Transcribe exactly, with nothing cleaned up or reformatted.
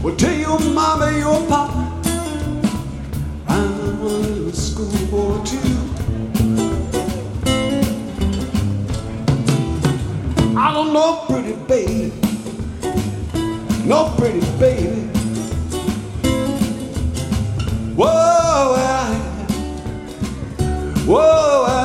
Well, tell your mama, your papa, I'm a little schoolboy too. I don't know, pretty baby, no pretty baby. Whoa, I, whoa, I,